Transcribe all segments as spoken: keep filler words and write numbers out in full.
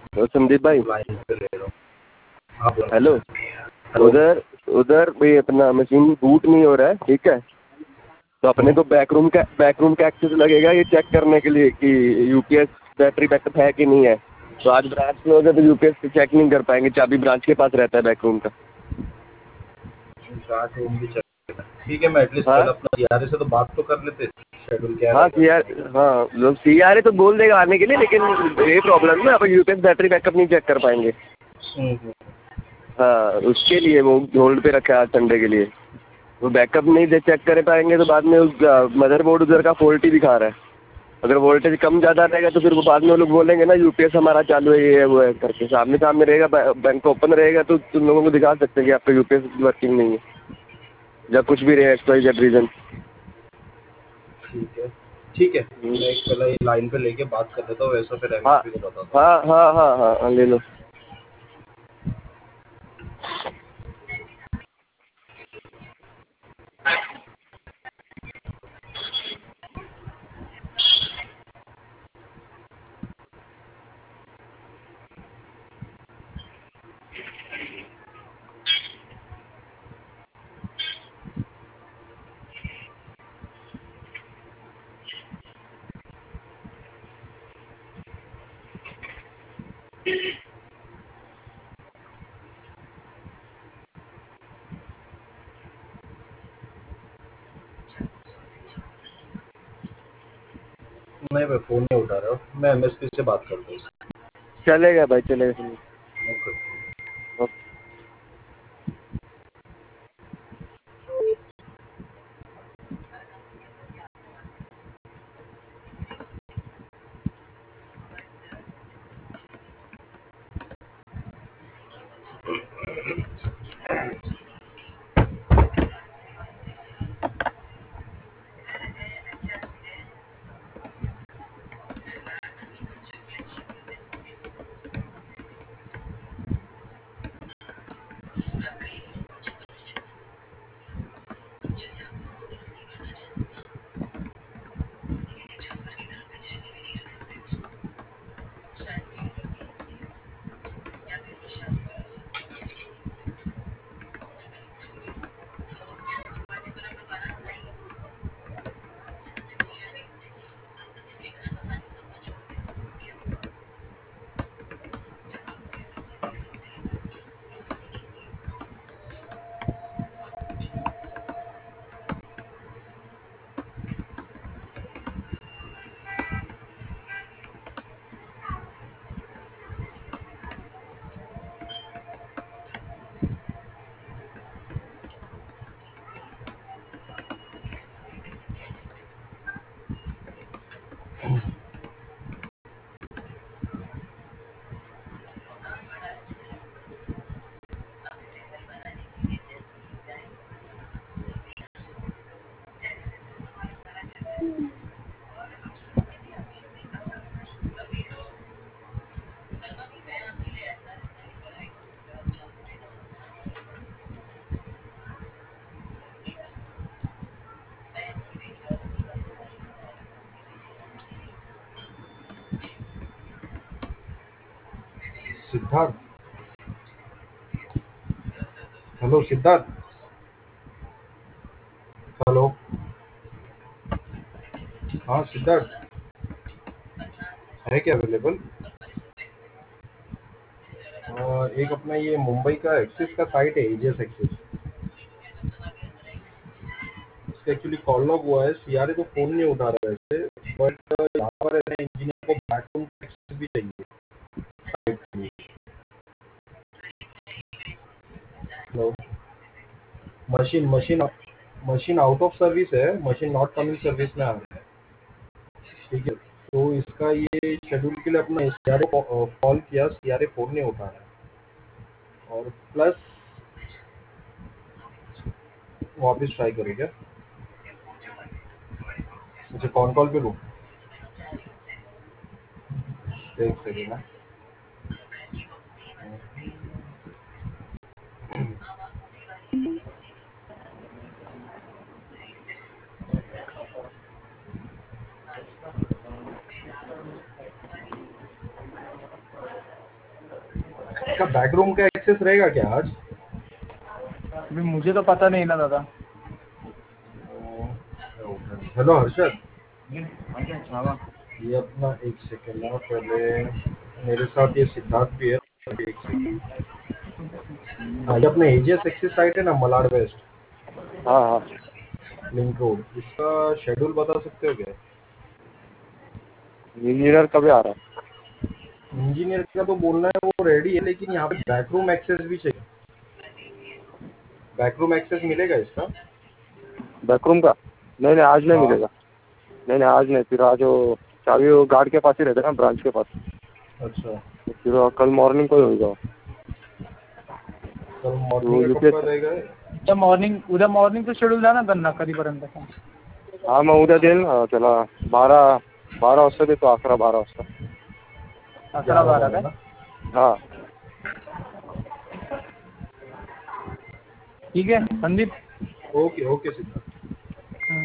तो संदीप भाई लाइन पे ले लो। हाँ बोलो। Hello, hello. उधर उधर भाई अपना मशीन बूट नहीं हो रहा है, ठीक है, तो अपने को बैकरूम का बैकरूम का एक्सेस लगेगा ये चेक करने के लिए कि यूपीएस बैटरी बैकअप है कि नहीं है। तो आज ब्रांच में होगा तो यूपीएस चेक नहीं कर पाएंगे, चाबी ब्रांच के पास रहता है बैकरूम का। ब्रांच रूम भी चलेगा, ठीक है। मैं एटलीस्ट हाँ पहले अपना सीआरए से तो बात तो कर लेते, शेड्यूल क्या हाँ सी आर रहेगा। हाँ लोग सी आर ए तो बोल देगा आने के लिए, लेकिन ये प्रॉब्लम है, अपन यूपीएस बैटरी बैकअप नहीं चेक कर पाएंगे। हम्म, हम्म। हाँ उसके लिए वो होल्ड पे रखा है आज संडे के लिए। वो बैकअप नहीं दे चेक कर पाएंगे तो बाद में उस मदरबोर्ड उधर का फॉल्टी दिखा रहा है। अगर वोल्टेज कम ज़्यादा रहेगा तो फिर वो बाद में वो लोग बोलेंगे ना यूपीएस हमारा चालू है, ये है वो है करके। सामने सामने रहेगा, बैंक ओपन रहेगा तो तुम लोगों को दिखा सकते हैं कि आपका यूपीएस वर्किंग नहीं है, या कुछ भी रहे एक्स वाई जेड रीज़न। ठीक है ठीक है, मैं एक पहले लाइन पे लेके बात कर लेता हूँ, वैसा फिर हाँ एमएसपी को बताता हूँ। हाँ हाँ हाँ हाँ हाँ ले लो। नहीं भाई फोन नहीं उठा रहा हूँ, मैं एमएसपी से बात करता हूँ। चलेगा भाई चलेगा चलेगा। Okay. Siddharth, hello Siddharth, hello. हाँ सिद्धार्थ, है क्या अवेलेबल? एक अपना ये मुंबई का एक्सिस का साइट है, एजीएस एक्सिस, उसका एक्चुअली कॉल लॉग हुआ है। सीआरए तो फोन नहीं उठा रहा है ऐसे, बट यहाँ पर ऐसा इंजीनियर को बैकरूम एक्सेस भी चाहिए साइट के लिए। Hello. Machine machine machine out of service है, मशीन नॉट कमिंग सर्विस में आ रहा है, ठीक है। तो इसका ये शेड्यूल के लिए अपना सीआरए को कॉल किया, सीआरए फोन नहीं उठा रहा है। और प्लस वापस ट्राई करो क्या? अच्छा कौन कॉल पे लूँ? एक सेकेंड ना। इसका बैकरूम का एक्सेस रहेगा क्या आज? अभी मुझे तो पता नहीं ना दादा। हेलो हर्षद, बाबा ये अपना एक सेकेंड ना, पहले मेरे साथ ये सिद्धार्थ भी है। एक सेकेंड। हाँ, ये अपने एजीएस एक्सिस साइट है ना, मलाड वेस्ट हाँ हाँ लिंक रोड, इसका शेड्यूल बता सकते हो क्या? इंजीनियर कभी आ रहा है? इंजीनियर का तो बोलना है वो रेडी है, लेकिन यहाँ पे बैकरूम एक्सेस भी चाहिए। बैकरूम एक्सेस मिलेगा इसका? बैकरूम का? नहीं नहीं आज नहीं हाँ। मिलेगा। नहीं नहीं आज नहीं, फिर आज वो चाबी वो गार्ड के पास ही रहता है ना, ब्रांच के पास। अच्छा, तो फिर वो कल मॉर्निंग को ही होगा। कल तो मॉर्निंग का कब का यूपीएस रहेगा? उद्या मॉर्निंग उद्या मॉर्निंगचं शेड्यूल द्या ना त्यांना कधीपर्यंत. हा मग उद्या देईल ना त्याला. बारा बारा वाजता देतो, अकरा बारा वाजता. अकरा बारा बारा काय? ना? हाँ ठीक आहे संदीप. Okay okay Siddharth. हम्म.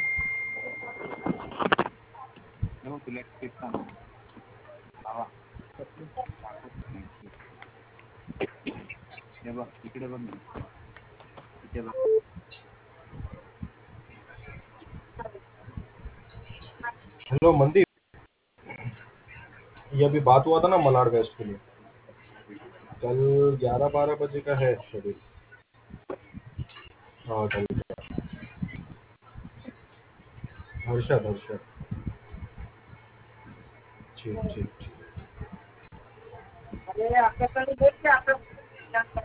हेलो मनदीप, ये अभी बात हुआ था ना मलाड वेस्ट के लिए, कल ग्यारह बारह बजे का है शेड्यूल. हाँ कल का. हर्षद हर्षद. ठीक ठीक ठीक. अरे आपल्याकडे बोल की आपलं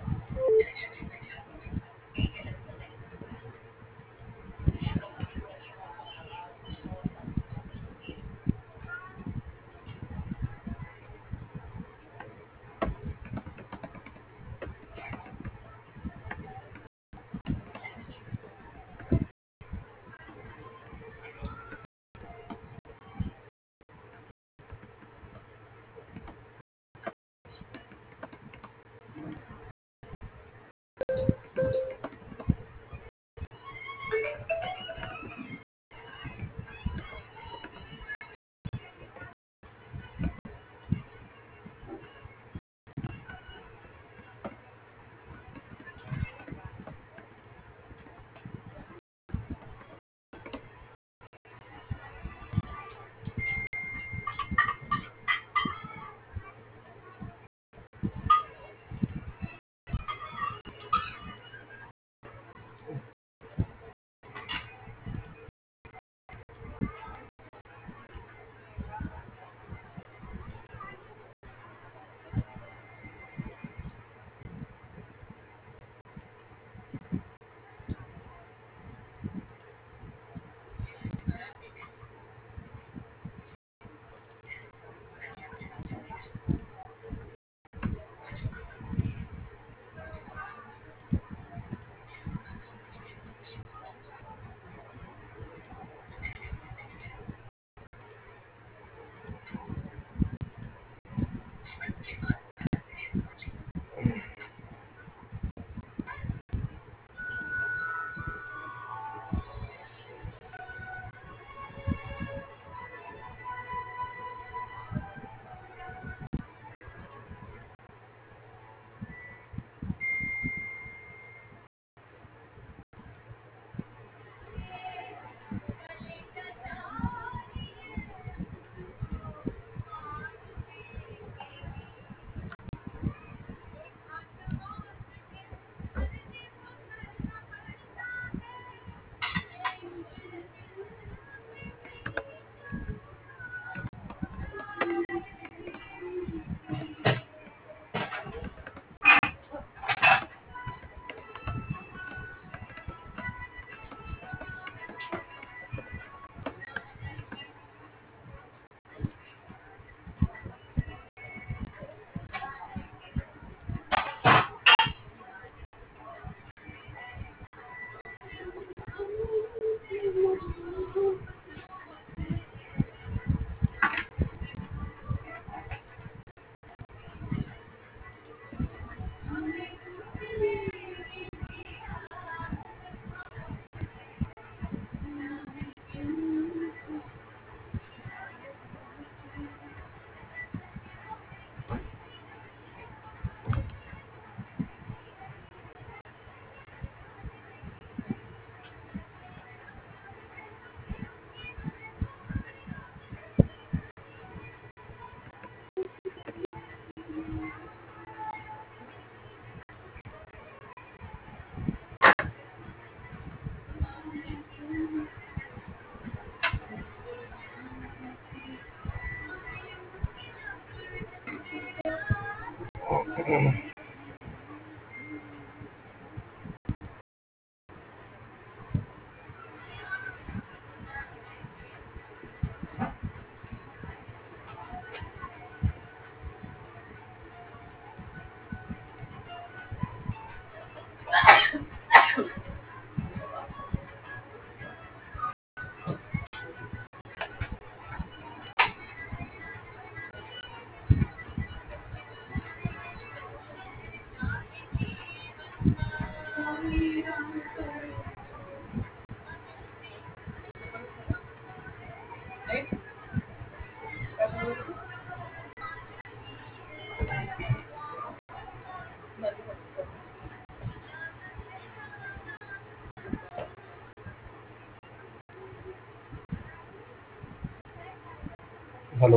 hello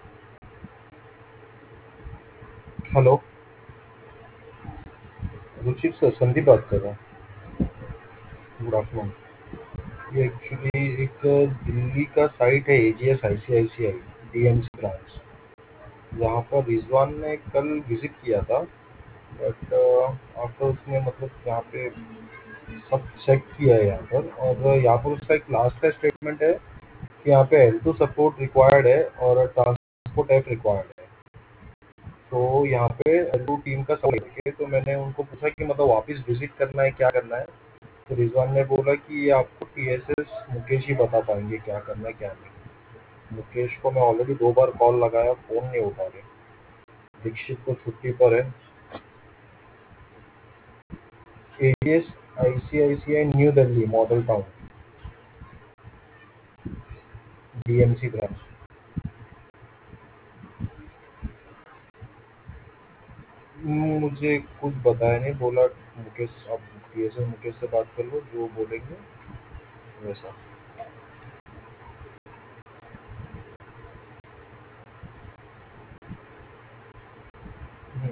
hello Ruchir sir, Sandeep बात कर रहा हूँ। Good afternoon. ये एक्चुअली एक दिल्ली का साइट है, एजीएस आईसीआईसीआई डीएमसी ब्रांच, जहाँ पर रिजवान ने कल विजिट किया था। बट आफ्टर उसने मतलब यहाँ पे सब चेक किया है यहाँ पर, और यहाँ पर उसका एक लास्ट का स्टेटमेंट है कि यहाँ पे एल टू सपोर्ट रिक्वायर्ड है और ट्रांसपोर्ट ऐप रिक्वायर्ड है। तो यहाँ पे एल टू टीम का सपोर्ट है। तो मैंने उनको पूछा कि मतलब वापस विजिट करना है, क्या करना है। तो रिजवान ने बोला कि ये आपको टीएसएस मुकेश ही बता पाएंगे क्या करना है क्या नहीं। मुकेश को मैं ऑलरेडी दो बार कॉल लगाया, फोन नहीं उठा रहे। दीक्षित तो छुट्टी पर है। AGS ICICI new Delhi model town DMC branch. मुझे कुछ बताया नहीं, बोला मुकेश, आप टीएसएस मुकेश से बात कर लो, जो बोलेंगे वैसा। हम्म,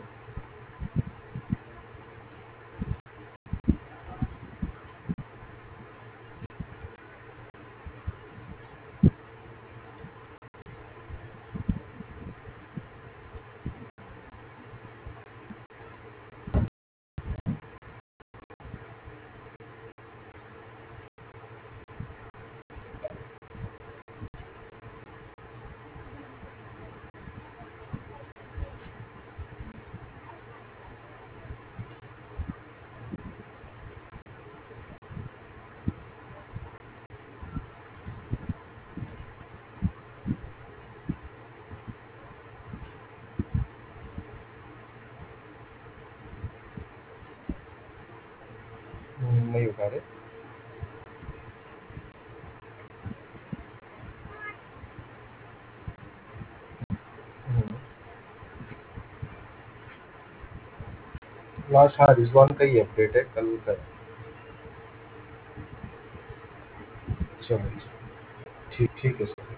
नहीं उठा रहे। लास्ट, हाँ, रिजवान का ही अपडेट है कल का। चलो ठीक ठीक है सर।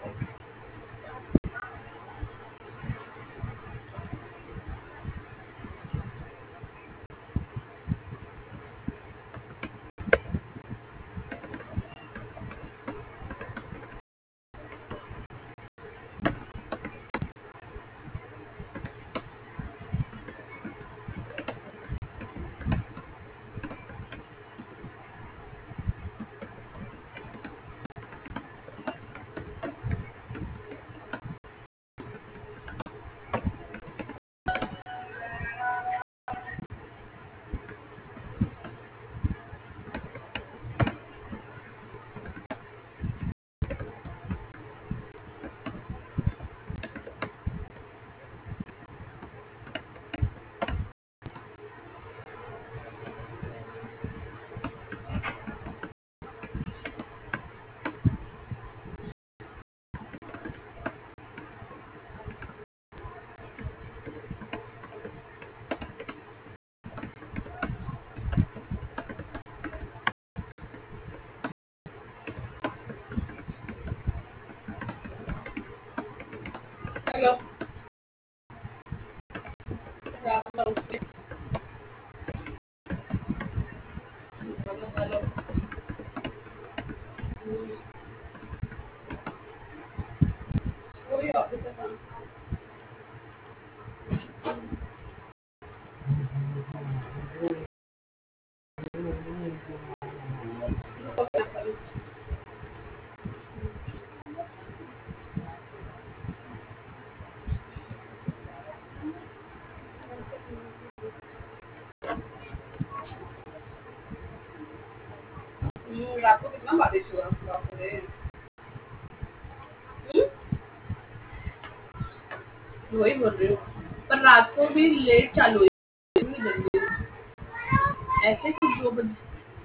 वही बोल रही हूँ, पर रात को भी लेट चालू हुई ऐसे कुछ दो बजे।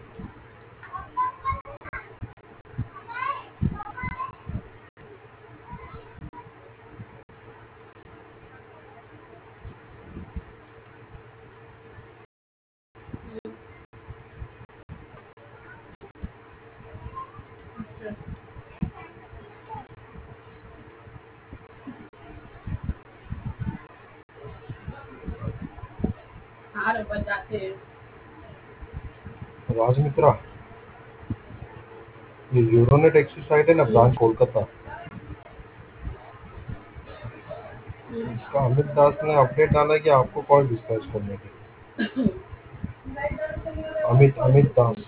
हाँ रे बस जाते हैं। राजमित्रा, ये यूरोनेट एक्सिस साइट है ना, ब्रांच कोलकाता, इसका अमित दास ने अपडेट डाला है कि आपको कॉल डिस्पैच करने की। अमित अमित दास,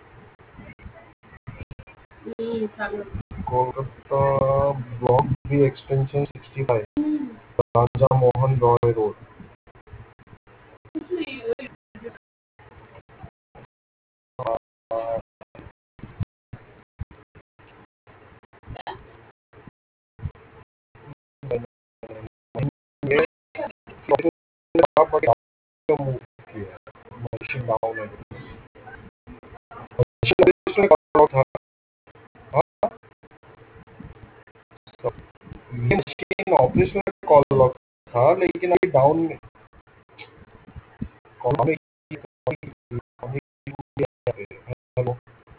हम्म, चालू। Kolkata, block B extension sixty five, Raja Mohan Roy road. कुछ नहीं वही। मशीन डाउन है, मशीन था, ये मशीन ऑपरेशनल कॉल लॉक था, लेकिन अभी डाउन में कॉल में हेलो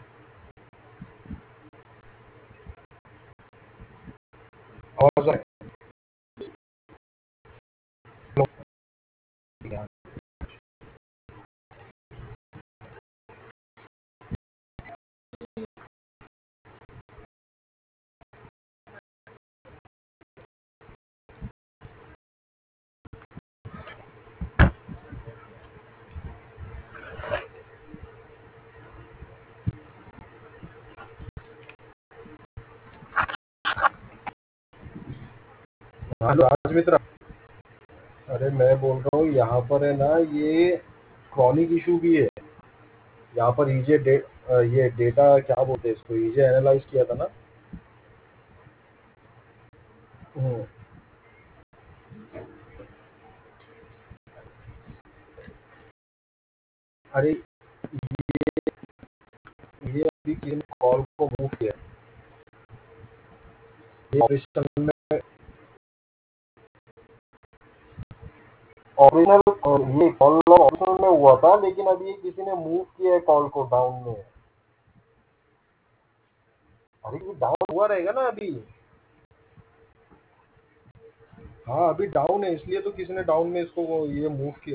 आवाज आ हेलो राजमित्रा, अरे मैं बोल रहा हूँ यहाँ पर है ना, ये क्रॉनिक इशू भी है यहाँ पर। ईजे डे, ये डेटा क्या बोलते हैं इसको, ईजे एनालाइज किया था ना। हम्म, अरे ये अभी किन कॉल को मूव किया, ये ऑपरेशन में ऑपरेशनल, ये कॉल ऑपरेशनल में हुआ था, लेकिन अभी ये किसी ने मूव किया है कॉल को डाउन में। अरे ये डाउन हुआ रहेगा ना अभी। हाँ अभी डाउन है, इसलिए तो किसी ने डाउन में इसको वो ये मूव किया।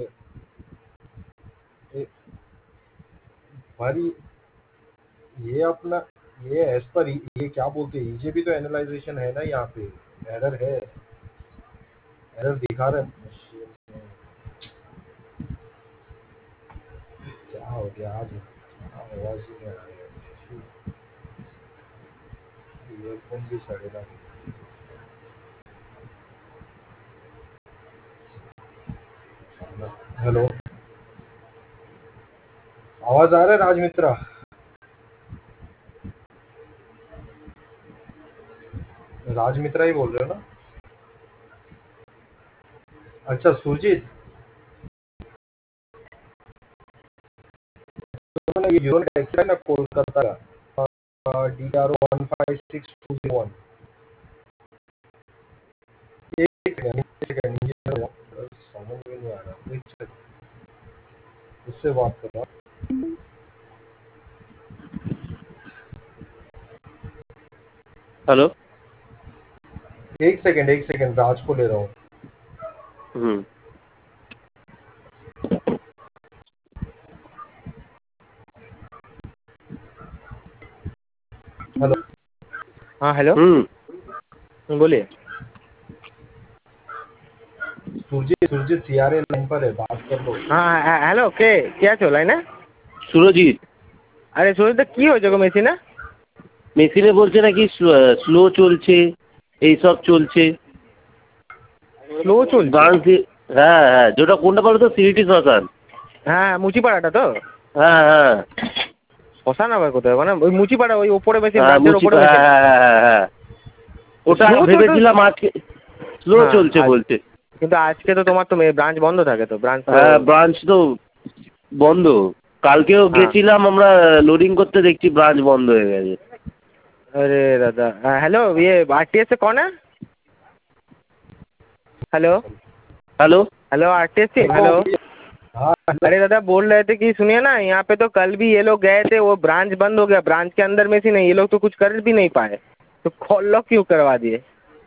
ए, भाई ये अपना, ये एज पर ये क्या बोलते हैं, ईजे भी तो एनालाइजेशन है ना यहाँ पे। एरर है, एरर दिखा रहा है। क्या हो गया आज, आवाज ही नहीं आ रही है, ईयरफोन भी सड़ेगा। हेलो, आवाज आ रहा है राजमित्रा? राजमित्रा ही बोल रहे हो ना? अच्छा सुरजीत, तो ना ये यूरोनेट एक्सिस है ना कोलकाता का, D R O one five six two zero one. एक सेकंड एक सेकंड, ये समझ में नहीं आ रहा, एक सेकंड, उससे बात कर रहा हूँ। हेलो। एक सेकंड एक सेकंड, राज को ले रहा हूँ। हम्म हेलो, हाँ हेलो, हम्म बोलिए। सुरजीत सुरजीत सीआरए लाइन पर है, बात कर लो। हाँ হ্যাঁ, হ্যালো কে কে আছো লাইনে? সুরজিৎ, আরে সুরজিৎ কি হয়েছে গো মেশিনে? মেশিনে বলছে নাকি স্লো চলছে, এইসব চলছে। স্লো চলছে? ব্রাঞ্চ দিয়ে, হ্যাঁ হ্যাঁ, যেটা কোনটা বলো তো, সিইটি শ্মশান। হ্যাঁ মুচিপাড়াটা তো? হ্যাঁ হ্যাঁ, বসান আবার কোথায় মানে ওই মুচিপাড়া ওই ওপরে মেশিন হ্যাঁ ব্রাঞ্চের মুচি ওপরে হ্যাঁ মেশিন। হ্যাঁ হ্যাঁ হ্যাঁ ওটা Slow তো ভেবেছিলাম আজকে স্লো হ্যাঁ, চলছে আজ- বলছে। কিন্তু আজকে তো তোমার তো ব্রাঞ্চ বন্ধ থাকে তো ব্রাঞ্চ তো হ্যাঁ ব্রাঞ্চ তো বন্ধ। কালকেও হ্যাঁ। গেছিলাম আমরা লোডিং করতে, দেখছি ব্রাঞ্চ বন্ধ হয়ে গেছে। अरे दादा हाँ, हेलो ये आर टी एस से कौन है? Hello hello hello R T S team hello. हाँ अरे दादा बोल रहे थे कि सुनिए ना यहाँ पे तो कल भी ये लोग गए थे, वो ब्रांच बंद हो गया, ब्रांच के अंदर में से नहीं, ये लोग तो कुछ कर भी नहीं पाए, तो कॉल लॉक क्यों करवा दिए?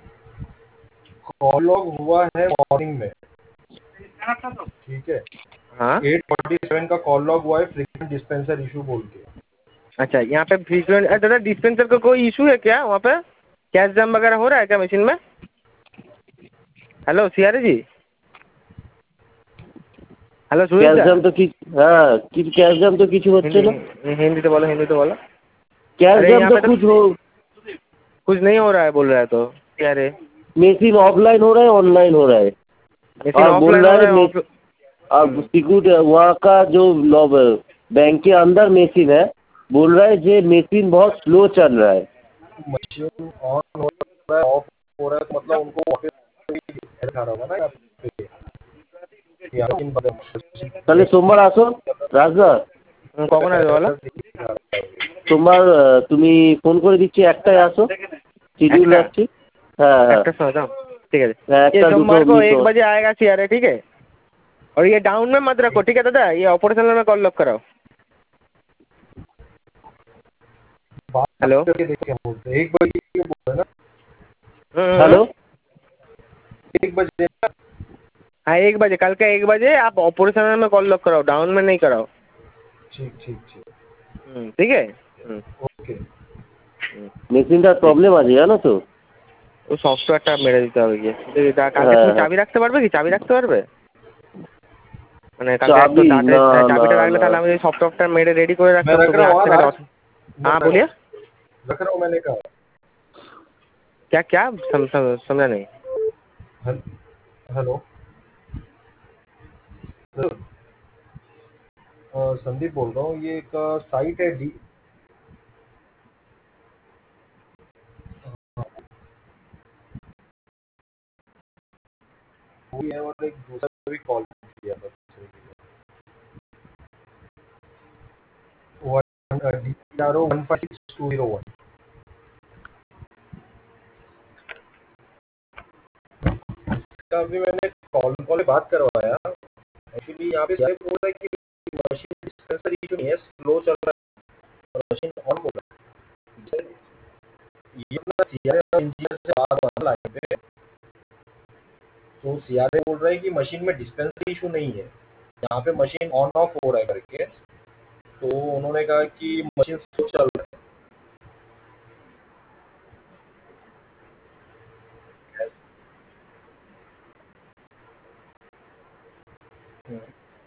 कॉल लॉग हुआ है मॉर्निंग में, ठीक है। हाँ एट फोर्टी सेवन का कॉल लॉग हुआ है फ्रीक्वेंट डिस्पेंसर इशू बोल के। अच्छा यहाँ पे फ्रीक्वेंट दादा डिस्पेंसर का कोई इशू है क्या वहाँ पे? कैश जम वगैरह हो रहा है क्या मशीन में? Hello Siyare ji, hello Sunil cash दा জ্যাম তো কি হ্যাঁ কিছু ক্যাশ জ্যাম তো কিছু হচ্ছে हिंदी না। हिंदी तो बोलो, हिंदी तो बोलो। ক্যাশ अरे জ্যাম यहाँ তো पे तो कुछ हो कुछ नहीं हो रहा है बोल रहा है तो सियारे। मेसिन ऑफलाइन हो रहा है ऑनलाइन हो रहा है मशीन और बोल ऑफलाइन रहा हो रहा है है मे- ऑफ अब सिक्योरिटी वहाँ का जो लॉब बैंक के अंदर मेसिन है, बोल रहा है ये मेसिन बहुत स्लो चल रहा है। मशीन ऑन हो रहा है ऑफ हो रहा है तो मतलब उनको वहाँ पे दिखा रहा होगा ना यहाँ पे कि यहाँ पे मशीन তাহলে সোমবার আসো রাজদা, কখন আসবে বলো? সোমবার আহ, তুমি ফোন করে দিচ্ছি একটাই আসো, শিডিউল একটা রাখছি। হ্যাঁ হ্যাঁ একটা समय था ठीक है। হ্যাঁ ये একটা দুটো सोमवार को মিस एक बजे आएगा सियारे, ठीक है। और ये डाउन में मत रखो, ठीक है दादा, ये ऑपरेशनल में कॉल लॉक कराओ। बात हेलो करके देखिए हम बोलते हैं एक बजे के बोल रहे हैं हम्म, হ্যালো ना एक बजे हाँ एक बजे, कल का एक बजे आप ऑपरेशनल में कॉल लॉक कराओ, डाउन में नहीं कराओ। ठीक ठीक ठीक हम्म, ठीक है। हम्म, ओके हम्म, মেশিনটার প্রবলেম আছে জানো তো। ও সফটওয়্যারটা মেরে দিতে হবে গিয়ে। এই তা- কালকে হ্যাঁ তুমি হ্যাঁ চাবি রাখতে পারবে কি? চাবি রাখতে পারবে মানে কালকে একটু চাবি তাড়াতাড়ি না হ্যাঁ, না চাবিটা রাখলে না তাহলে আমি সফটওয়্যারটা মেরে রেডি করে मैं রাখতাম, रख তুমি रहा हूँ আসতে हाँ गেলে राज অসु- मैं हाँ रख बोलिए। रख रहा हूँ मैंने कहा क्या क्या सम, सम, समझा नहीं। हेल- हेलो हेलो, अ, संदीप बोल रहा हूँ ये एक साइट है डी वो है और एक दूसरा भी कॉल किया था D R O one five six two zero one. अभी मैंने कॉल कॉल पे बात करवाया, एक्चुअली यहाँ पे सारे बोल रहा है कि मशीन डिस्पेंसर इशू नहीं है, स्लो चल रहा है, मशीन ऑन हो रहा है। ये अपना सीआरए इंजीनियर से बात हुआ लाइन पे, तो सीआरए बोल रहा है कि मशीन में डिस्पेंसर इशू नहीं है, यहाँ पे मशीन ऑन ऑफ हो रहा है करके। तो उन्होंने कहा कि मशीन स्लो चल रहा है।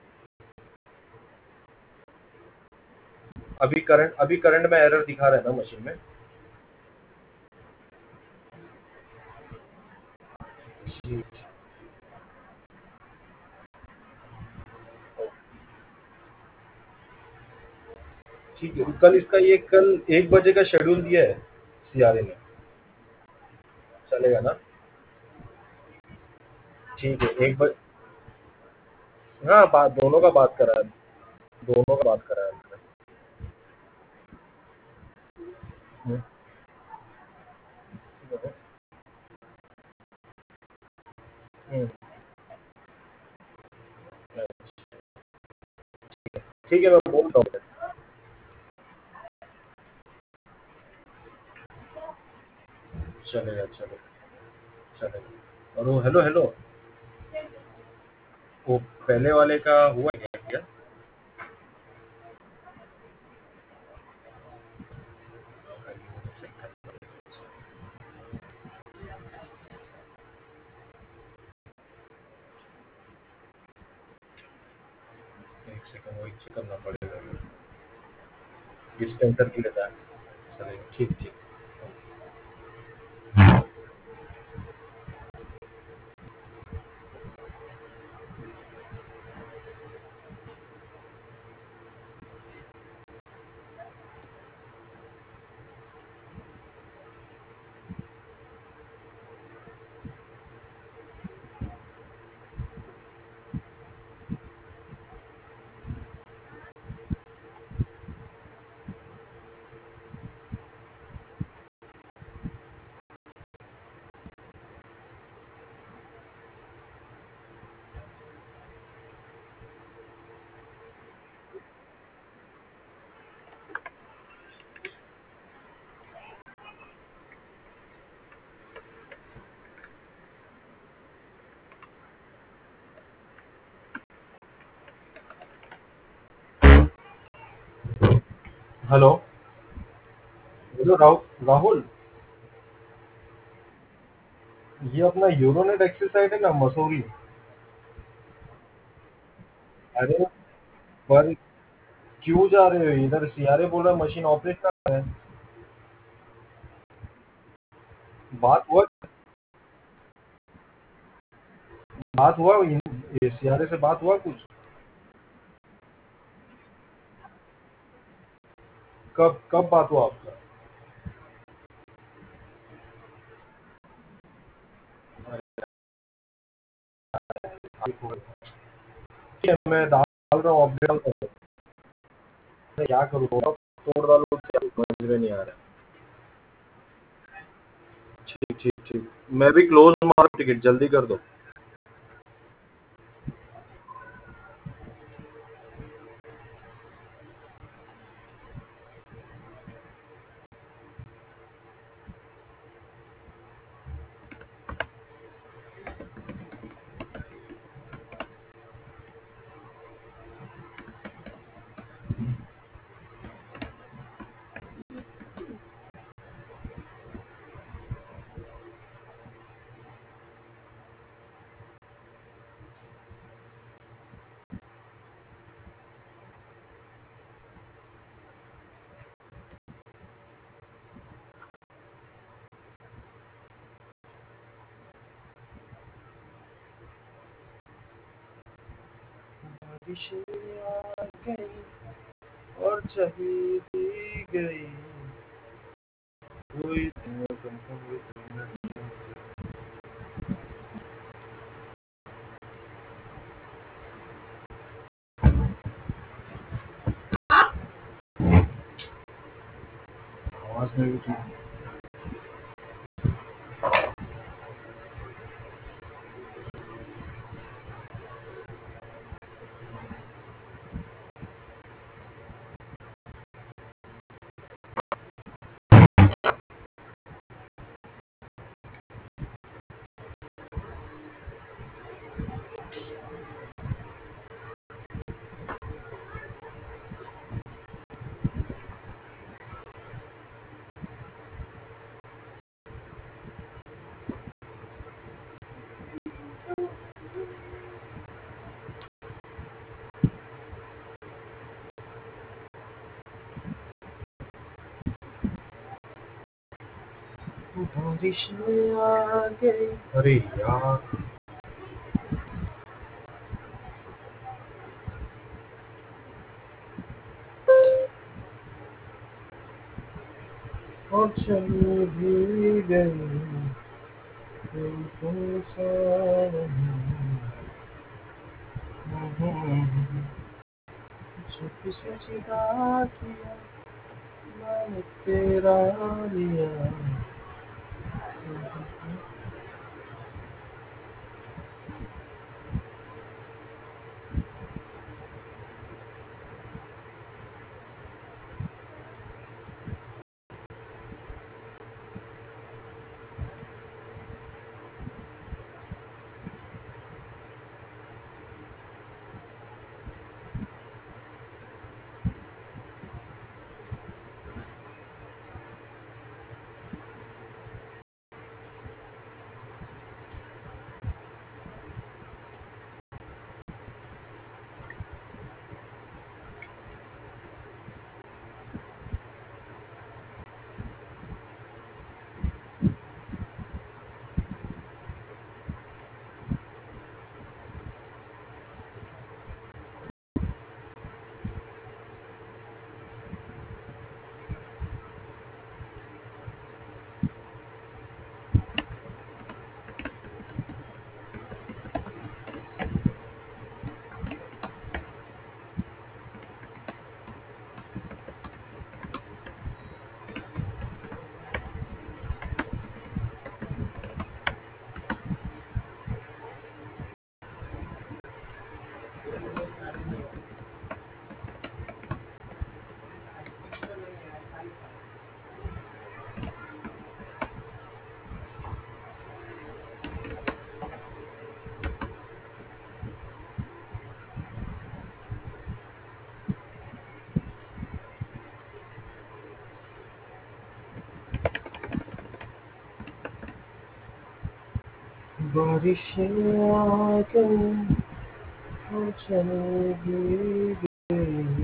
अभी करंट अभी करंट में एरर दिखा रहा है ना मशीन में। जी ठीक है, कल इसका ये कल एक बजे का शेड्यूल दिया है सीआरए ने, चलेगा ना? ठीक है एक बज हाँ बात दोनों का बात करा है, दोनों का बात करा है मैंने। हम्म, हम्म, ठीक है मैं बोलता हूँ। चलेगा चलेगा चलेगा। और वो हेलो हेलो वो पहले वाले का हुआ क्या क्या? एक सेकंड वो चेक करना पड़ेगा, डिस्पेंसर की लेता है। चलेगा ठीक ठीक। हेलो हेलो राहुल राहुल ये अपना यूरोनेट एक्सिस साइड है ना मसूरी। अरे पर क्यों जा रहे हो इधर? सीआरए बोल रहा है मशीन ऑपरेट कर रहा है। बात हुआ बात हुआ सीआरए से बात हुआ कुछ? कब कब बात हुआ आपका? ठीक है, मैं डाल रहा हूँ अपडेट डाल रहा हूँ। मैं क्या करूँ? थोड़ा तोड़ डालो क्या समझ में नहीं आ रहा है। ठीक ठीक ठीक मैं भी क्लोज मारो टिकट जल्दी कर दो। बारिशें आ गई और चली भी गई कोई आवाज नहीं उठी। बारिशें आ गई। अरे यार और चली भी गई कोई तुमसा नहीं। चुप से चिढ़ा किया मैंने तेरा लिया। बारिशें आकर वो चली गई।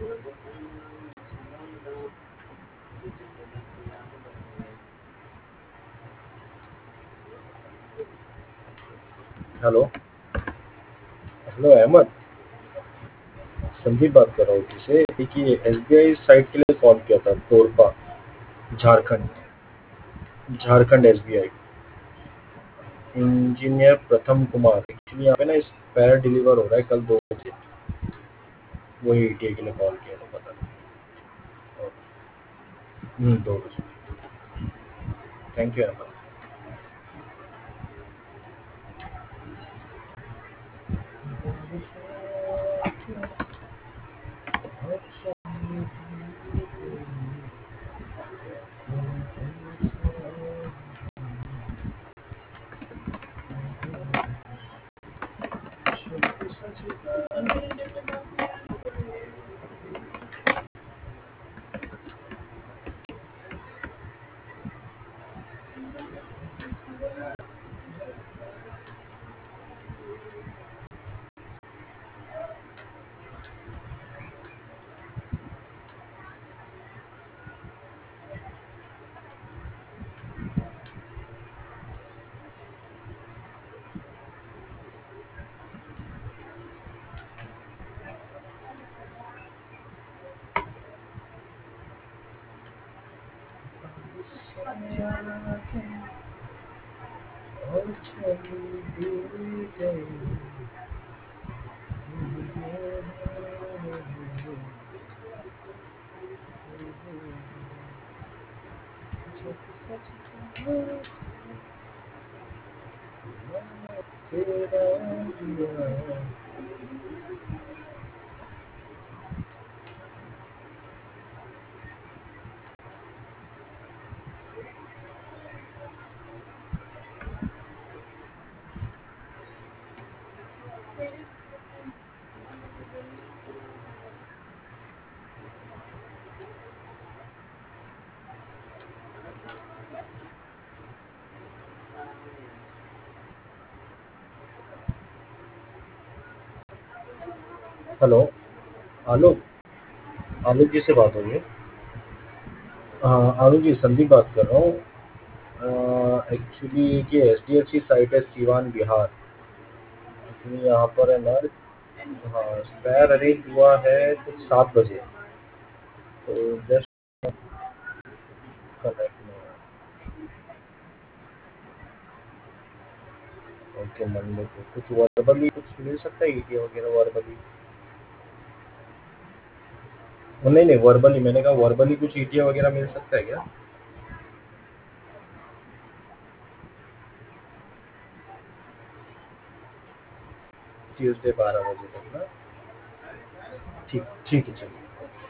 हेलो हेलो अहमद, संदीप बात कर रहा हूँ तुझसे। देखिए एसबीआई साइट के लिए कॉल किया था, Torpa Jharkhand. Jharkhand SBI engineer Pratham Kumar. Actually यहाँ पे ना स्पेयर डिलीवर हो रहा है कल दो बजे, वही ईटीए के लिए कॉल किया था, पता नहीं। हम्म दो बजे। Thank you Ahmad. Hello Alok, Alok ji से बात हो रही है? हाँ आलोक जी, संदीप बात कर रहा हूँ। एक्चुअली ये H D F C site है सीवान बिहार। एक्चुअली यहाँ पर है ना, हाँ स्पेयर अरेंज हुआ है कुछ सात बजे, तो जस्ट कनेक्ट में है। ओके मंडे को कुछ वर्बली कुछ मिल सकता है, ईटी वगैरह वर्बली? नहीं नहीं वर्बली, मैंने कहा वर्बली कुछ ईटीए वगैरह मिल सकता है क्या? ट्यूसडे बारह बजे तक ना? ठीक ठीक है चलिए।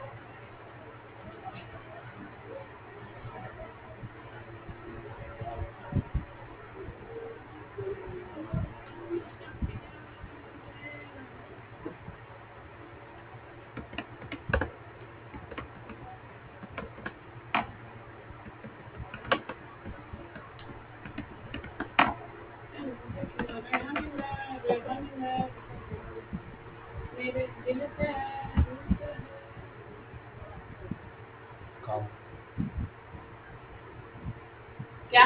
मेरे दिल से काम क्या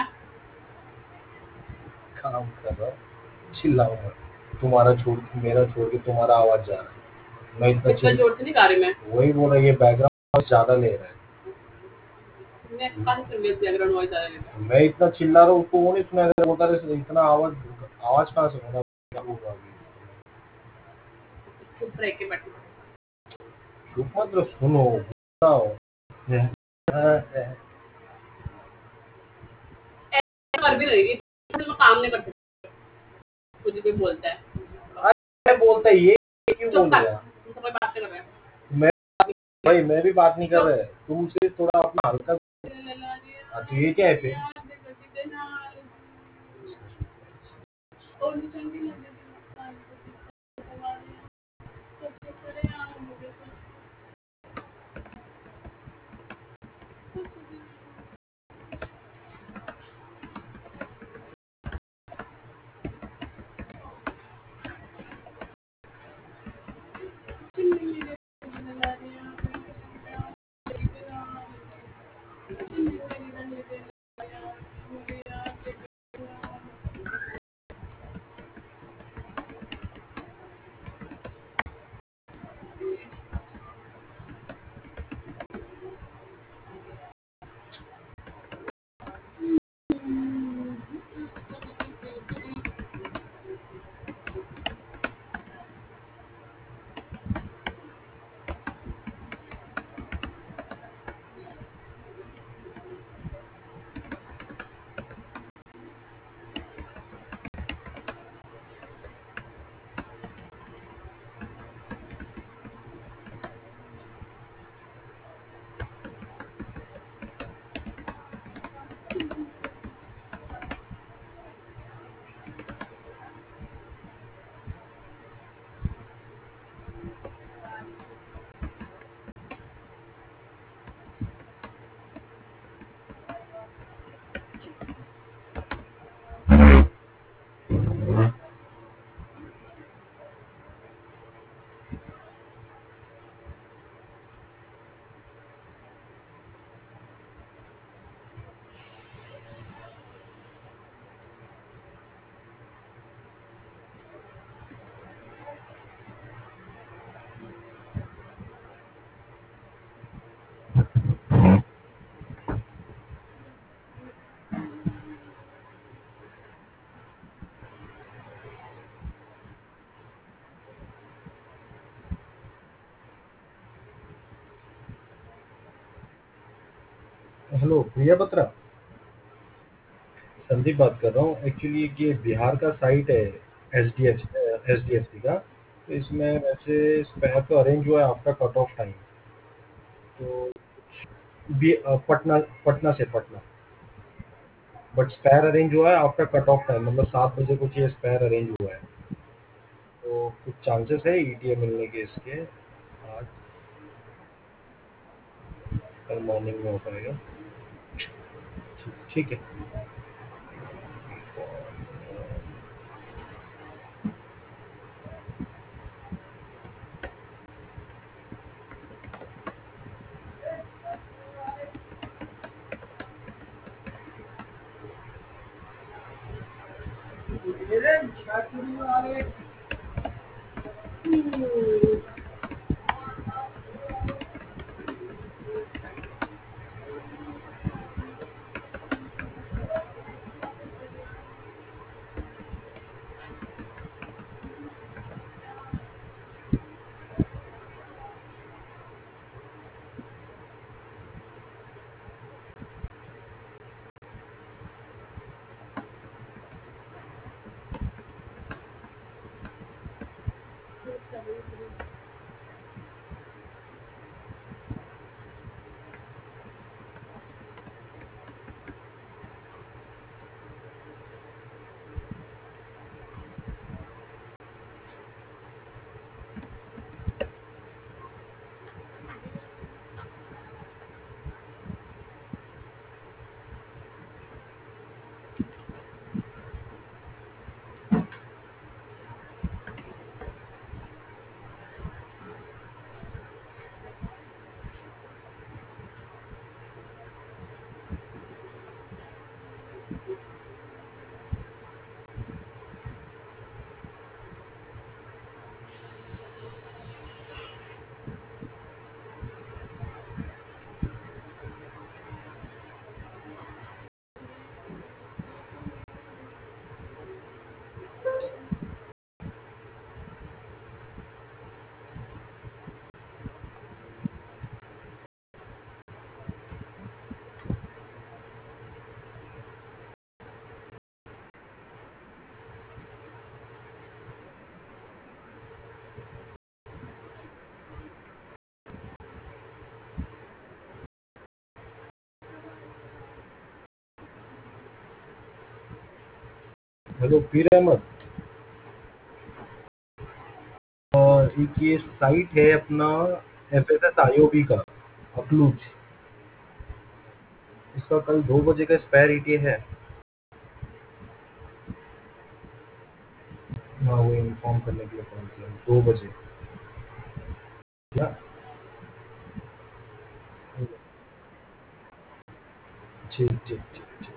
काम कर रहा हूँ, चिल्लाओ मत। तुम्हारा छोड़ मेरा छोड़ के तुम्हारा आवाज जा रहा है। मैं इतना इतना चिल्ला, जोर से नहीं गा रही मैं वही बोल रहा है, ये बैकग्राउंड ज्यादा ले रहा है। मैं कहाँ से सुन बैकग्राउंड वॉइस आ रहा है? मैं इतना चिल्ला रहा हूँ, उसको वो नहीं सुना दे रहा, बोलता रहे इतना आवाज, आवाज कहाँ से होगा? क्या होगा अभी? चुप रह के बैठो। चुप मत रहो, सुनो बताओ। कर भी रही मैं काम नहीं कर सकती, कुछ भी बोलता है। अरे बोलता है ये क्यों चुप बोल कर, गया? तुमसे कोई बात नहीं कर रहा है। मैं भाई मैं भी बात नहीं कर रहा है, तुम सिर्फ थोड़ा अपना हल्का। हाँ, तो ये क्या है फिर? हेलो प्रिया बत्रा, संदीप बात कर रहा हूँ। एक्चुअली ये बिहार का साइट है, S D F S D F C का। तो इसमें वैसे स्पेयर तो अरेंज हुआ है आफ्टर कट ऑफ टाइम। तो बी अ, पटना पटना से पटना, बट स्पेयर अरेंज हुआ है आफ्टर कट ऑफ टाइम, मतलब सात बजे कुछ ये स्पेयर अरेंज हुआ है। तो कुछ चांसेस है ई टी ए मिलने के इसके। आज कल मॉर्निंग में हो पाएगा। ठीक ठीक है। हेलो पीर अहमद, अ, एक ये साइट है अपना F S S I O B का, अकलूज। इसका कल दो बजे का स्पेयर ई टी ए है। हाँ, वो इन्फॉर्म करने के लिए फोन किया, दो बजे। क्या? ठीक ठीक ठीक ठीक।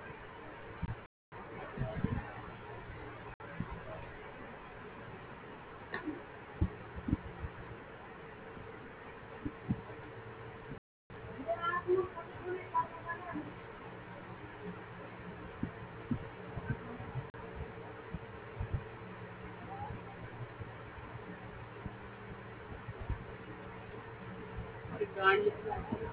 और गांड लिखा है।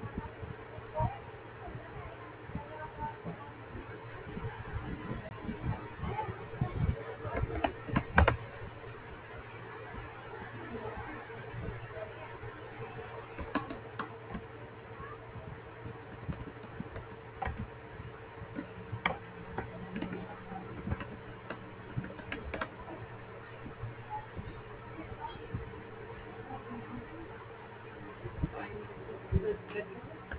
Fine.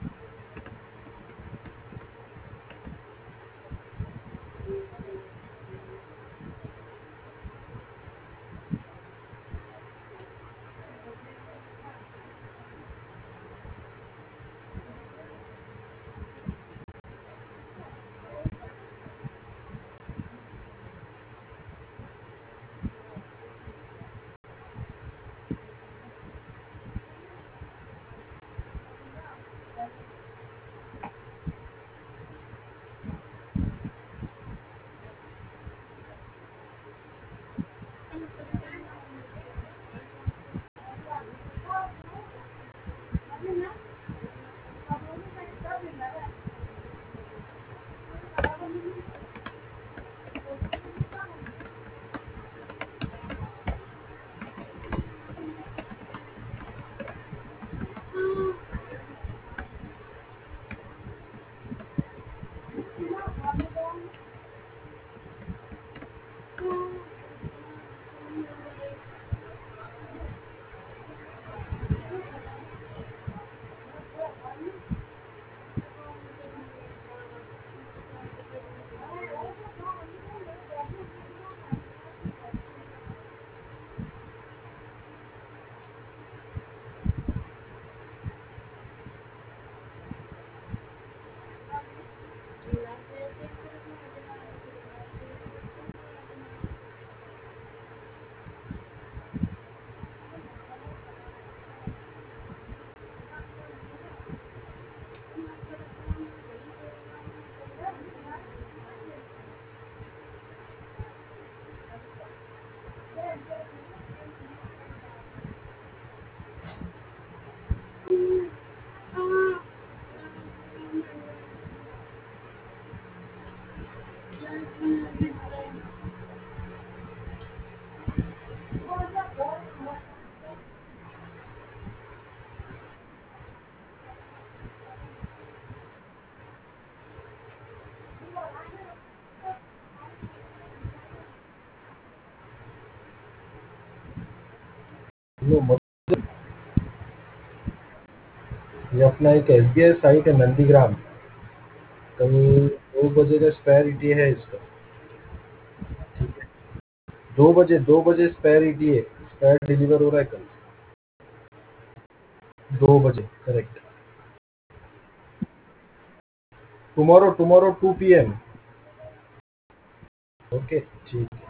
लो मत- ये अपना एक एस बी आई साइट है नंदीग्राम, कल दो बजे का स्पेयर ईटी है इसका। ठीक है, दो बजे दो बजे स्पेयर ईटी है, स्पेयर डिलीवर हो रहा है कल दो बजे correct. Tomorrow tomorrow two P M. Okay ठीक है।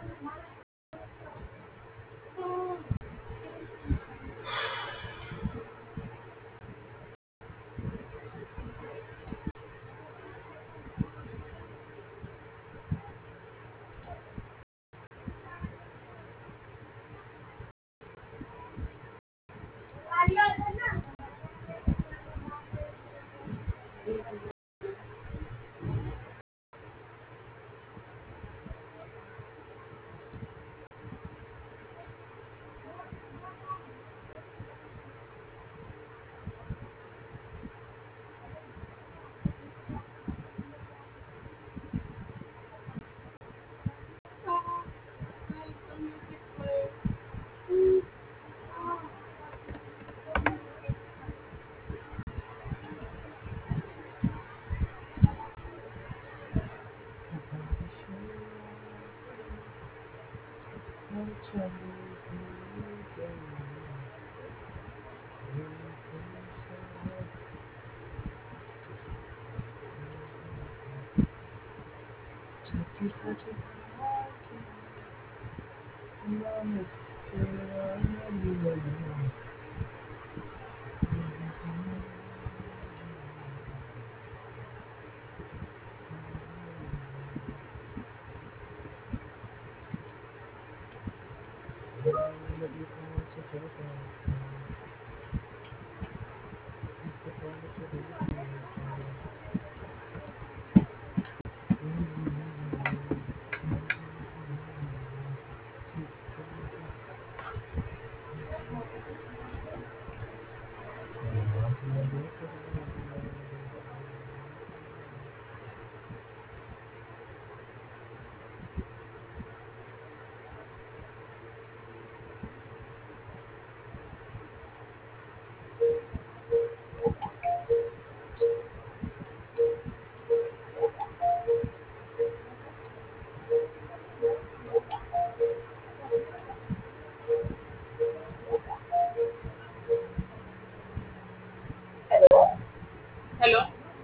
हेलो,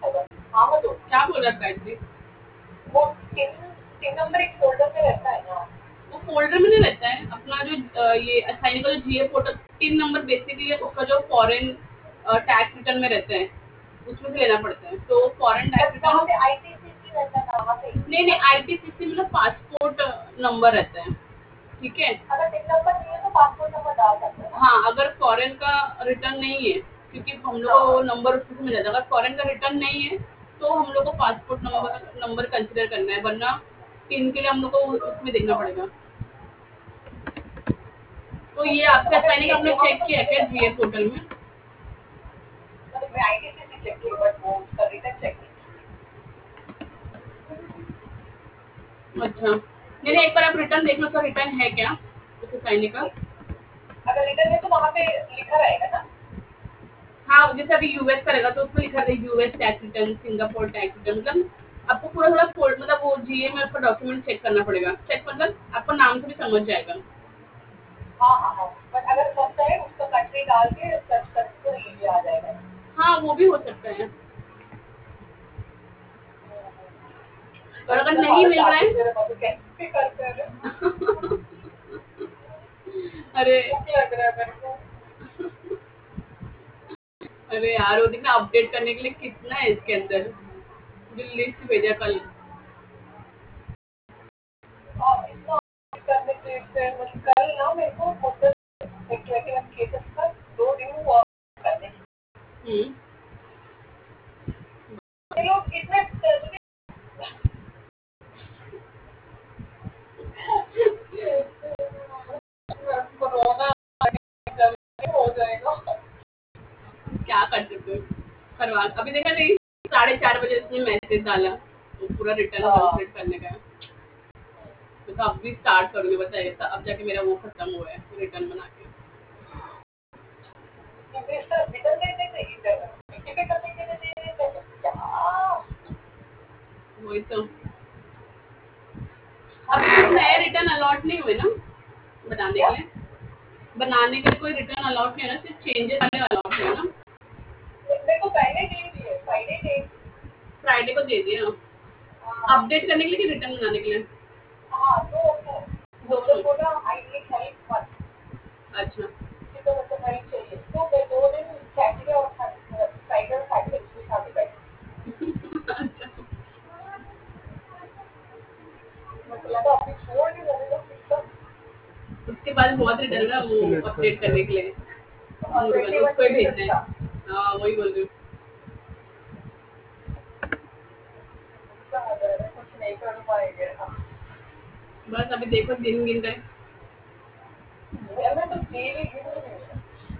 हाँ मधु, क्या बोल रहा है गायत्री? वो टिन टिन नंबर एक फोल्डर में रहता है ना। वो फोल्डर में नहीं रहता है अपना जो अ, ये असाइन का जो GA portal TIN number basically उसका जो फॉरेन टैक्स रिटर्न में रहता है उसमें से लेना पड़ता है। तो फॉरेन टैक्स वहाँ रिटर्न पे आईटीसीसी रहता है ना, वहाँ पे नहीं नहीं आईटीसीसी मतलब पासपोर्ट नंबर रहता है, ठीक है। अगर टिन नंबर नहीं है तो पासपोर्ट नंबर डाल सकते हैं ना। हाँ, अगर फॉरेन का रिटर्न नहीं है क्योंकि हम लोग को वो नंबर उसमें से मिल जाता है। अगर फॉरेन का रिटर्न नहीं है तो हम लोग को पासपोर्ट नंबर नंबर कंसिडर करना है, वरना टिन के लिए हम लोग को उसमें देखना पड़ेगा। तो ये आपके असाइनिंग आपने चेक किया क्या जीए पोर्टल में? मतलब मैं आईटीसीसी चेक की बट वो उसका रिटर्न चेक नहीं। अच्छा, नहीं नहीं एक बार आप रिटर्न देख लो, उसका रिटर्न है क्या उस असाइनिंग का। अगर रिटर्न है तो वहाँ पे लिखा रहेगा ना। हाँ, जैसे अभी यूएस का रहेगा तो उसमें लिखा रहेगा US tax return, Singapore tax return, मतलब आपको पूरा थोड़ा फोल्ड मतलब वो जीए में उसका डॉक्यूमेंट चेक करना पड़ेगा। चेक मतलब आपको नाम से भी समझ जाएगा। हाँ हाँ हाँ, बट अगर फंसता है उसका कंट्री डाल के सर्च करके तो ये आ जाएगा। हाँ, वो भी हो सकता है। और अगर नहीं मिल रहा है मेरे मधु कैसे करते हैं अरे लग रहा है मेरे को। अरे यार वो देखना अपडेट करने के लिए कितना है इसके अंदर, जो लिस्ट भेजा कल। हाँ, इतना करने के लिए मतलब कल ना मेरे को मतलब एक इक्कीस केसेस का दो दिन हुआ करने। हम्म ये लोग इतने कोरोना हो जाएगा। क्या कर सकते हो, करवा। अभी देखा नहीं, साढ़े चार बजे उसने मैसेज डाला वो पूरा रिटर्न कंप्लीट करने का। तो अब भी स्टार्ट करूंगी बताइए, अब जाके मेरा वो खत्म हुआ है रिटर्न बना के। इसका रिटर्न दे देते इधर पे करने के लिए दे देते क्या वही तो अभी कुछ नए रिटर्न अलॉट नहीं हुए ना बनाने के लिए बनाने के लिए कोई रिटर्न अलॉट नहीं है ना सिर्फ चेंजेस वाले अलॉट है ना मेरे को पहले दे दिए फ्राइडे डे फ्राइडे को दे दिया अपडेट करने के लिए कि रिटर्न बनाने के लिए हाँ तो दोनों को ना आई नीड हेल्प मत अच्छा तो मतलब हेल्प चाहिए तो मैं दो दिन सैटरडे और फ्राइडे और सैटरडे उसके साथ बैठी अच्छा मतलब लगा अभी छोड़ नहीं लगेगा फिर उसके बाद बहुत रिटर्न ना वो अपडेट करने के लिए मुझे उसको ही भेजना है हाँ वही बोल रही हूँ कुछ नहीं कर पाएंगे बस अभी देखो दिन गिन रहे मैं तो डेली गिन रही हूँ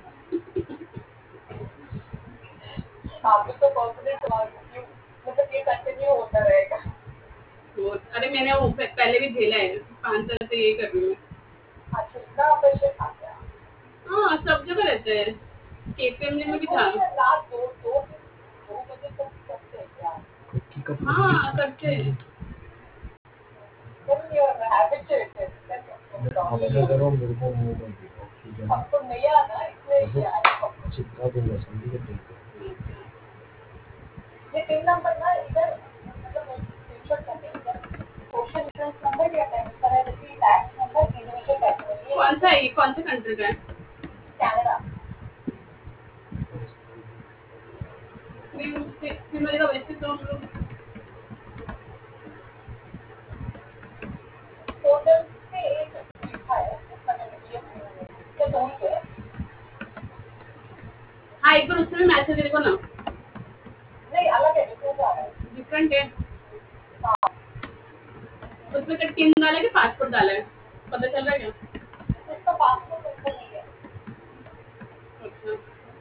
आप तो कॉन्फिडेंट आ क्यों मतलब ये कंटिन्यू होता रहेगा वो अरे मैंने वो प- पहले भी झेला है पाँच साल से यही कर रही हूँ मैं। अच्छा इतना प्रेशर आ गया हाँ सब जगह रहते हैं केपीएमजी में भी था रात दो दो दो बजे तक करते हैं क्या हाँ करते हैं तुम योर हैबिचुएटेड अपने करो मेरे को मुंह में दिखाओ ठीक है ना आपको नहीं आना इसलिए देखो ये आया चिपका दूंगा समझी के तुमको अच्छा ये पिन नंबर ना इधर मतलब स्क्रीनशॉट करके इधर सोशल डिफरेंस नंबर क्या है इस तरह से tax number individual tax number ये कौन सा है ये कौन से कंट्री का है कनाडा फिर फिर फिर मैंने कहा वैसे तो हम लोग टोटल पे एक लिखा है मतलब ये क्या दोनों पे हाँ एक बार उसमें भी मैसेज देखो ना नहीं अलग है डिफरेंस आ रहा है डिफरेंट है हाँ उसमें क्या टिन डाला है कि पासपोर्ट डाला है पता चल रहा है क्या इसका पासपोर्ट ऊपर नहीं है अच्छा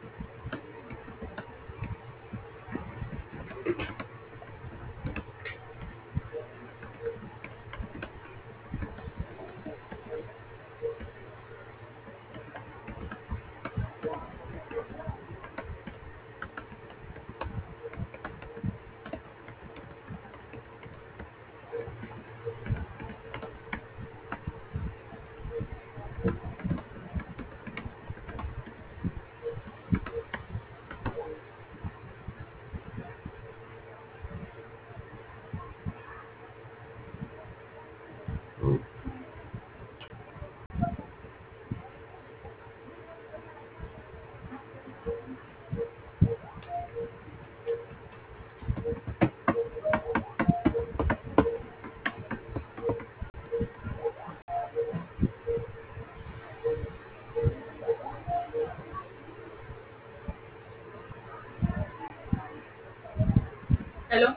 हेलो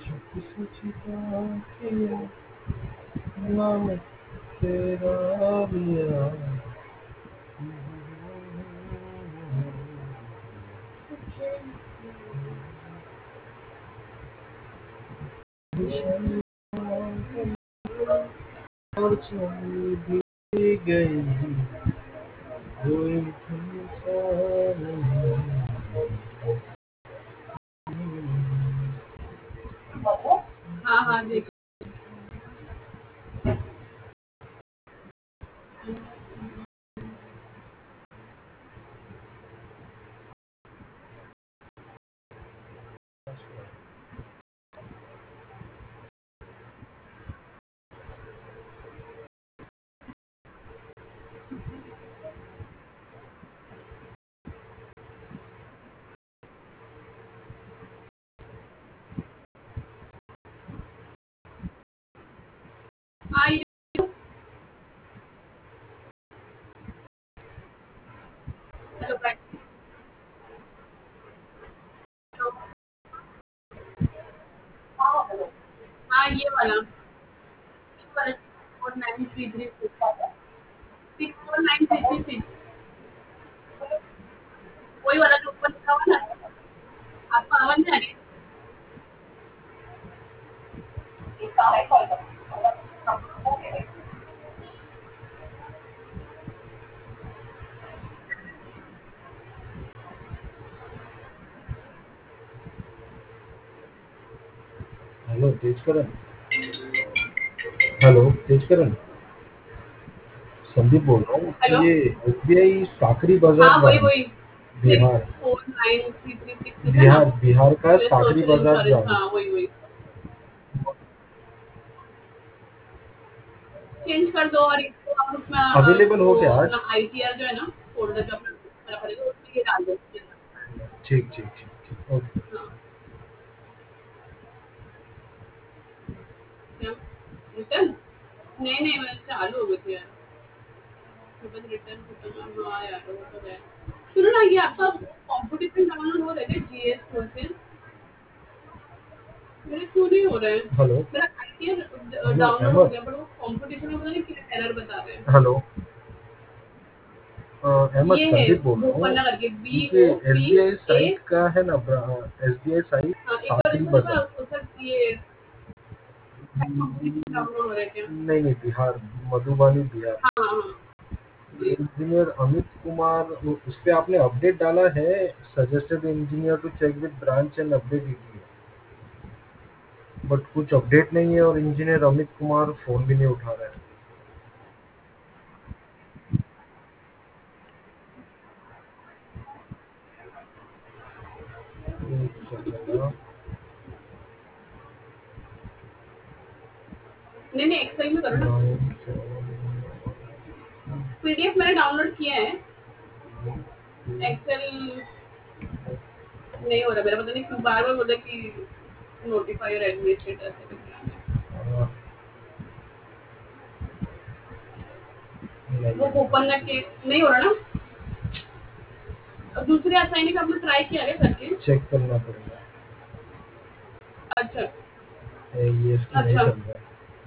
नाम तेरा लिया और चली भी गई कोई इंसान बाबू हाँ हाँ देख हाँ ये हेलो गाइस हाँ हेलो हाँ ये वाला ये वाला six four nine three three six six four nine three three six वही वाला जो ऊपर लिखा हुआ ना आपको आवाज नहीं आ रही ये कहाँ है कॉल कर okay hello Tejkaran, hello Tejkaran, Sandeep बोल रहा हूँ हेलो। कि ये एसबीआई साकरी बाजार हाँ वही वही branch six Bihar four nine three three six है ना, बिहार बिहार का यूएस साकरी सोशल बाजार इंश्योरेंस, हाँ ब्रांच वही वही चेंज कर दो और इसको आप उसमें अ, अवेलेबल हो वो गया अपना आज? आईटीआर जो है ना फोल्डर जो अपना बना पड़ेगा उसमें ये डाल दो। ठीक ठीक ठीक ठीक ओके। हाँ क्या रिटर्न? नहीं नहीं मैं चालू हो गई थी यार, मेरे पास रिटर्न खत्म, हाँ यार वो तो है। सुनो ना, ये आपका कंपटीशन डाउनलोड हो रहा है जीएस टूल से? मेरे क्यों नहीं हो रहा है? हेलो मेरा आईटीआर हेलो डाउनलोड हो अहमद, गया, पर वो कंपटीशन में पता नहीं क्या एरर बता रहे हैं। हेलो अ, अहमद ये है संदीप बोल रहा हूँ। भोपन्ना करके, बी इनके O P SBI A. Site का है ना, एसबीआई साइट हाँ एक बार साकरी इसको देखो बाजार। उसका ये कंपटीशन डाउनलोड हो रहा है क्या? नहीं नहीं बिहार, मधुबनी बिहार। हाँ हाँ हाँ जी। इंजीनियर अमित कुमार, उस पे आपने अपडेट डाला है, suggested engineer to check with branch and update ETA, but कुछ अपडेट नहीं है और इंजीनियर अमित कुमार फोन भी नहीं उठा रहा है। एक सेकंड हाँ। नहीं नहीं एक्सेल में करो ना। नाइन सेवन पीडीएफ मैंने डाउनलोड किया है, एक्सेल नहीं हो रहा मेरा, पता नहीं क्यों बार बार बोला कि नोटिफाई और एडमिनिस्ट्रेटर ऐसे करके आना है। वो ओपन के नहीं हो रहा ना? अब दूसरे असाइनिंग का आपने ट्राई किया है करके? चेक करना पड़ेगा, अच्छा ये इसकी नहीं अच्छा चल रहा है।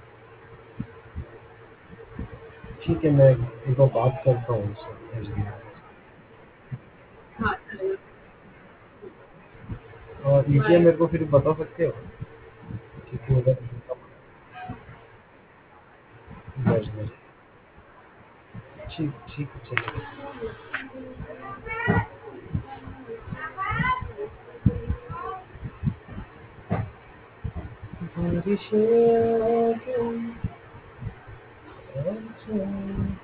ठीक है मैं एक बार बात करता हूँ उससे एसबीआई। हाँ चलेगा। और ईटीए बाय। मेरे को फिर बता सकते हो क्योंकि उधर बस बस ठीक ठीक चलेगा। बारिशें आ गई,